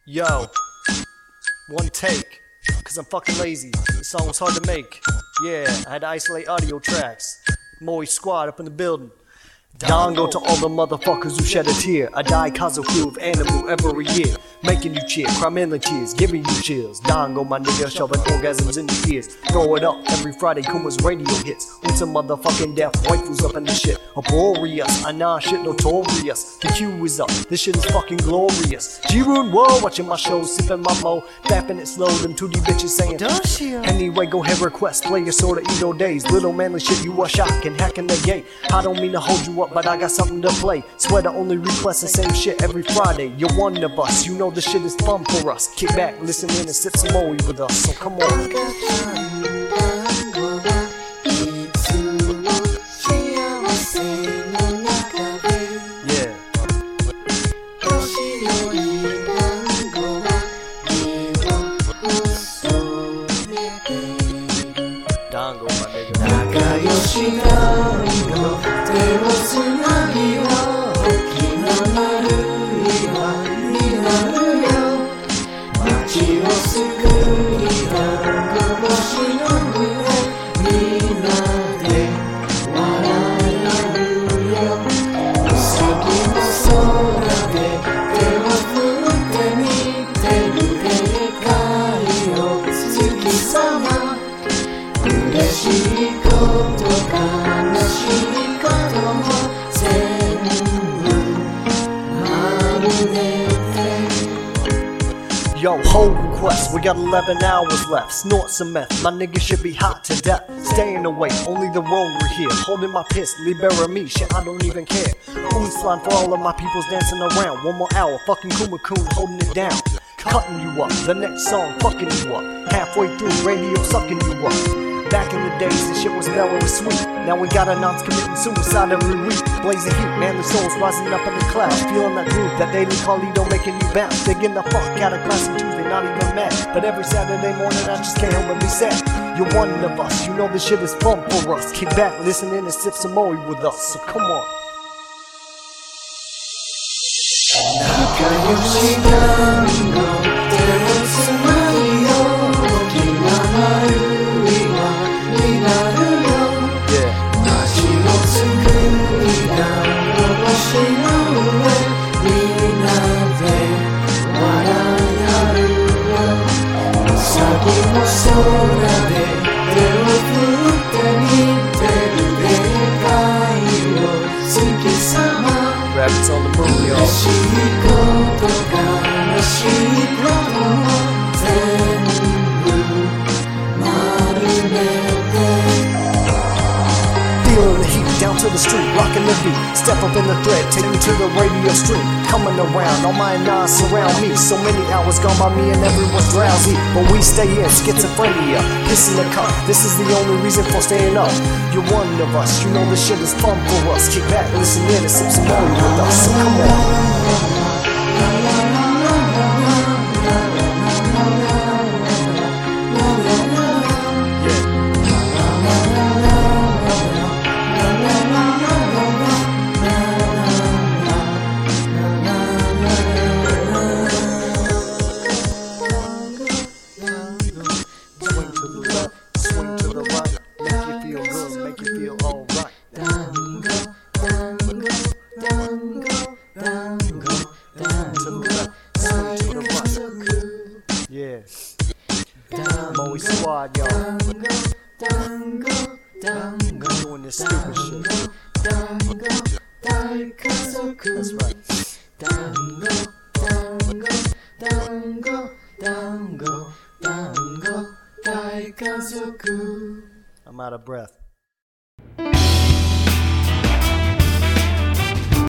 Yo, one take, cause I'm fucking lazy. The song was hard to make. Yeah, I had to isolate audio tracks. Moe squad up in the building. Dongo to all the motherfuckers who shed a tear. I die cause of crew of animal every year. Making you cheer, cry mainly tears, giving you chills. Dongo, my nigga, shoving orgasms in your ears. Throw it up every Friday, Kuma's radio hits. With some motherfucking deaf waifus up in the shit. Uproarious, I nah shit notorious. The Q is up, this shit is fucking glorious. G-Rune, whoa, watching my shows, sipping my mo. Fapping it slow, them 2D bitches saying anyway, go ahead, request. Play your sorta Edo days. Little manly shit, you are shocking, hacking the gate. I don't mean to hold you up, but I got something to play. Swear to only request the same shit every Friday. You're one of us, you know this shit is fun for us. Kick back, listen in and sip some Moe with us, so come on. Yeah. Dongo, my nigga. 仲良し団子手をつなぎよ大きな丸岩になるよ街を救い団子星の上みんなで笑い合うようさぎの空で手を振って見てるでかいよ月様嬉しいこと悲しいことも全部丸めて Yo, whole request, we got 11 hours left. Snort some meth, my nigga should be hot to death. Staying away, only the road we're here. Holding my piss, libera me, shit, I don't even care. Moon slime for all of my peoples dancing around. One more hour, fucking Kuma-kun holding it down. Cutting you up, the next song fucking you up. Halfway through, radio sucking you up. Back in the days, this shit was mellow and sweet. Now we got a nonce committing suicide every week. Blazing heat, manly souls rising up in the clouds. Feeling that groove, that daily Carlito making you bounce. Digging the fuck out of class on Tuesday, not even mad. But every Saturday morning I just can't help but be sad. You're one of us, you know this shit is fun for us. Kick back, listen in and sip some Moe with us, so come on. 仲良し団子手をつなぎよ大きな丸になるよ街を救い団子星の上みんなで笑い合うようさぎの空で手を振って見てるでかいよ月様 Rabbits on the moon, yo. 嬉しいこと悲しいことも全部丸めて Feeling the heat, down to the street, rocking the beat. Step up in the thread, take me to the radio stream. Coming around, all my nines surround me. So many hours gone by me and everyone's drowsy. But we stay in, schizophrenia, kissing the cup. This is the only reason for staying up. You're one of us, you know this shit is fun for us. Kick back, listen in and sip some Moe with us, so come on. Swing to the left, swing to the right. Make you feel good, make you feel alright. Dango, dango, dango, dango, dango, Swing to the right. Yeah. Moe squad, y'all. dango, dango, Doing this stupid shit. dango, 大家族 That's right. dango, dango, dango, dango, dango, 大家族 I'm out of breath.